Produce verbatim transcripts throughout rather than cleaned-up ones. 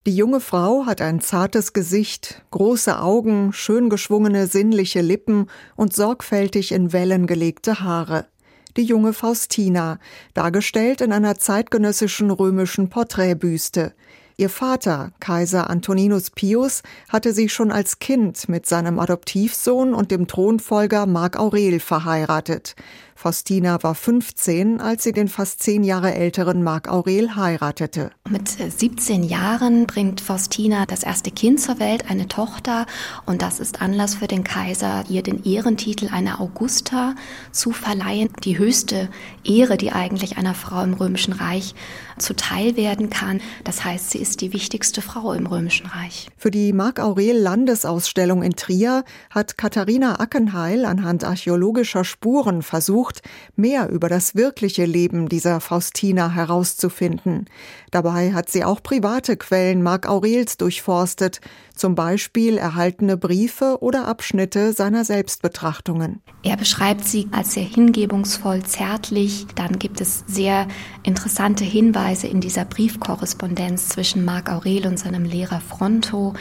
Die junge Frau hat ein zartes Gesicht, große Augen, schön geschwungene sinnliche Lippen und sorgfältig in Wellen gelegte Haare. Die junge Faustina, dargestellt in einer zeitgenössischen römischen Porträtbüste. Ihr Vater, Kaiser Antoninus Pius, hatte sie schon als Kind mit seinem Adoptivsohn und dem Thronfolger Mark Aurel verheiratet. Faustina war fünfzehn, als sie den fast zehn Jahre älteren Mark Aurel heiratete. Mit siebzehn Jahren bringt Faustina das erste Kind zur Welt, eine Tochter. Und das ist Anlass für den Kaiser, ihr den Ehrentitel einer Augusta zu verleihen. Die höchste Ehre, die eigentlich einer Frau im Römischen Reich zuteil werden kann. Das heißt, sie ist die wichtigste Frau im Römischen Reich. Für die Mark Aurel Landesausstellung in Trier hat Katharina Ackenheil anhand archäologischer Spuren versucht, mehr über das wirkliche Leben dieser Faustina herauszufinden. Dabei hat sie auch private Quellen Mark Aurels durchforstet, zum Beispiel erhaltene Briefe oder Abschnitte seiner Selbstbetrachtungen. Er beschreibt sie als sehr hingebungsvoll, zärtlich. Dann gibt es sehr interessante Hinweise in dieser Briefkorrespondenz zwischen Mark Aurel und seinem Lehrer Fronto.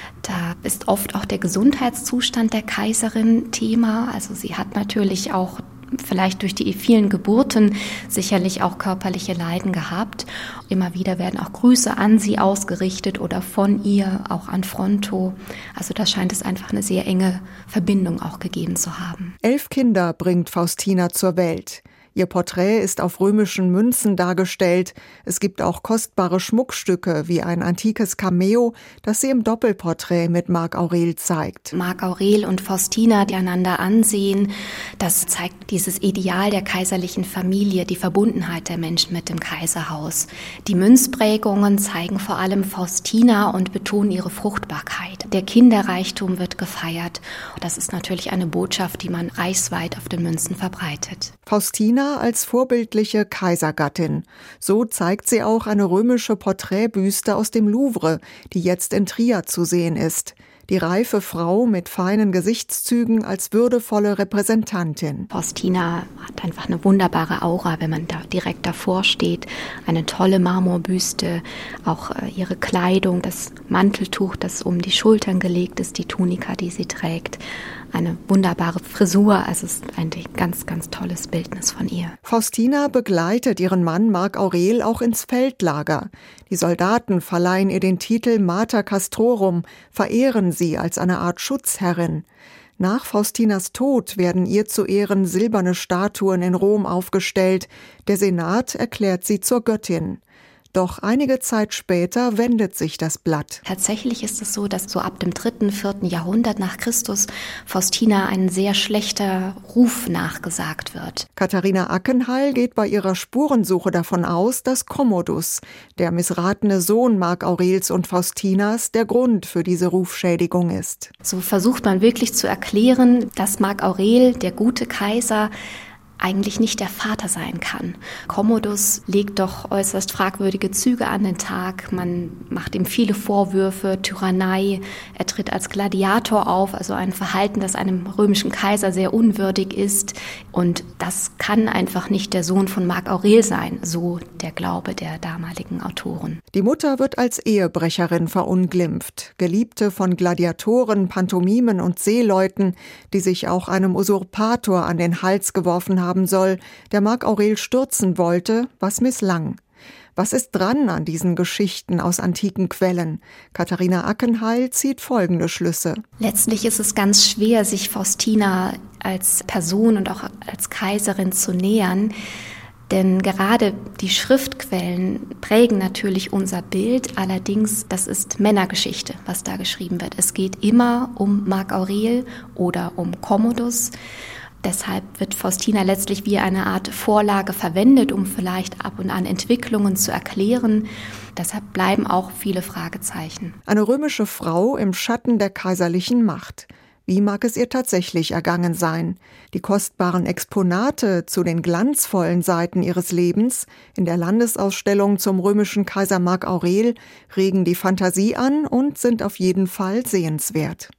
Da ist oft auch der Gesundheitszustand der Kaiserin Thema. Also sie hat natürlich auch vielleicht durch die vielen Geburten sicherlich auch körperliche Leiden gehabt. Immer wieder werden auch Grüße an sie ausgerichtet oder von ihr, auch an Fronto. Also da scheint es einfach eine sehr enge Verbindung auch gegeben zu haben. Elf Kinder bringt Faustina zur Welt. Ihr Porträt ist auf römischen Münzen dargestellt. Es gibt auch kostbare Schmuckstücke wie ein antikes Cameo, das sie im Doppelporträt mit Mark Aurel zeigt. Mark Aurel und Faustina, die einander ansehen, das zeigt dieses Ideal der kaiserlichen Familie, die Verbundenheit der Menschen mit dem Kaiserhaus. Die Münzprägungen zeigen vor allem Faustina und betonen ihre Fruchtbarkeit. Der Kinderreichtum wird gefeiert. Das ist natürlich eine Botschaft, die man reichsweit auf den Münzen verbreitet. Faustina als vorbildliche Kaisergattin. So zeigt sie auch eine römische Porträtbüste aus dem Louvre, die jetzt in Trier zu sehen ist. Die reife Frau mit feinen Gesichtszügen als würdevolle Repräsentantin. Faustina hat einfach eine wunderbare Aura, wenn man da direkt davor steht. Eine tolle Marmorbüste, auch ihre Kleidung, das Manteltuch, das um die Schultern gelegt ist, die Tunika, die sie trägt. Eine wunderbare Frisur, also es ist ein ganz, ganz tolles Bildnis von ihr. Faustina begleitet ihren Mann Mark Aurel auch ins Feldlager. Die Soldaten verleihen ihr den Titel Mater Castrorum, verehren sie als eine Art Schutzherrin. Nach Faustinas Tod werden ihr zu Ehren silberne Statuen in Rom aufgestellt. Der Senat erklärt sie zur Göttin. Doch einige Zeit später wendet sich das Blatt. Tatsächlich ist es so, dass so ab dem dritten, vierten Jahrhundert nach Christus Faustina ein sehr schlechter Ruf nachgesagt wird. Katharina Ackenheil geht bei ihrer Spurensuche davon aus, dass Commodus, der missratene Sohn Mark Aurels und Faustinas, der Grund für diese Rufschädigung ist. So versucht man wirklich zu erklären, dass Mark Aurel, der gute Kaiser, eigentlich nicht der Vater sein kann. Commodus legt doch äußerst fragwürdige Züge an den Tag. Man macht ihm viele Vorwürfe, Tyrannei. Er tritt als Gladiator auf, also ein Verhalten, das einem römischen Kaiser sehr unwürdig ist. Und das kann einfach nicht der Sohn von Mark Aurel sein, so der Glaube der damaligen Autoren. Die Mutter wird als Ehebrecherin verunglimpft, Geliebte von Gladiatoren, Pantomimen und Seeleuten, die sich auch einem Usurpator an den Hals geworfen haben haben soll, der Mark Aurel stürzen wollte, was misslang. Was ist dran an diesen Geschichten aus antiken Quellen? Katharina Ackenheil zieht folgende Schlüsse. Letztlich ist es ganz schwer, sich Faustina als Person und auch als Kaiserin zu nähern. Denn gerade die Schriftquellen prägen natürlich unser Bild. Allerdings, das ist Männergeschichte, was da geschrieben wird. Es geht immer um Mark Aurel oder um Commodus. Deshalb wird Faustina letztlich wie eine Art Vorlage verwendet, um vielleicht ab und an Entwicklungen zu erklären. Deshalb bleiben auch viele Fragezeichen. Eine römische Frau im Schatten der kaiserlichen Macht. Wie mag es ihr tatsächlich ergangen sein? Die kostbaren Exponate zu den glanzvollen Seiten ihres Lebens in der Landesausstellung zum römischen Kaiser Mark Aurel regen die Fantasie an und sind auf jeden Fall sehenswert.